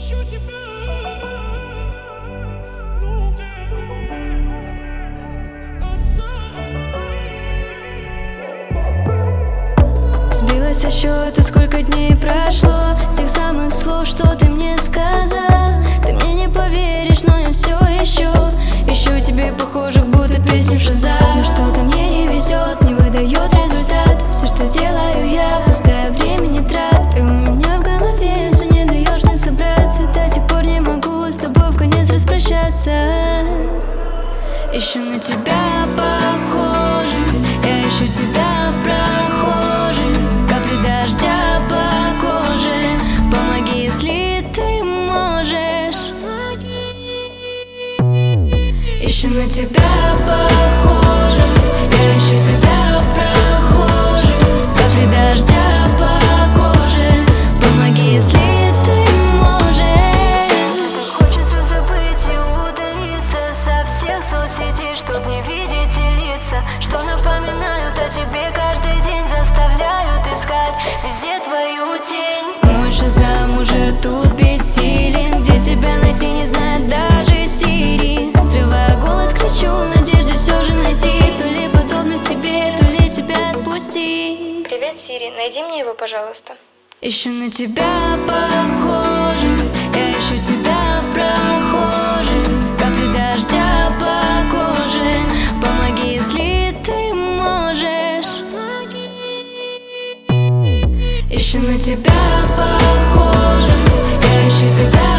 ищу тебя, ну где ты? Сбилась со счета, сколько дней прошло с тех самых слов, что ты мне сказал. Ты мне не поверишь, но я все ищу тебе похожих, будто песни в Шазам. Но что-то мне не везет, не выдает результат. Все, что делаю я, пустое времени трат. Ты у меня в голове, все не даешь мне собраться. До сих пор не могу с тобой в конец распрощаться. Ищу на тебя похожих, я ищу тебя в прохожих. Капли дождя по коже, помоги, если ты можешь. Ищу на тебя похожих, я ищу тебя в прохожих. Капли дождя по коже, помоги, если ты можешь. Хочется забыть и удалиться со всех соцсетей, чтоб не видеть и лица, что напоминают о тебе каждый день, заставляют искать везде твою тень. Мой Шазам уже тут бессилен, где тебя найти не знает даже Сири. Срывая голос, кричу в надежде все же найти то ли подобных тебе, то ли тебя отпустить. Привет, Сири, найди мне его, пожалуйста. Ищу на тебя похожих, я ищу тебя в прохожих. Капли дождя по коже, помоги, если ты можешь. Ищу на тебя похожих, я ищу тебя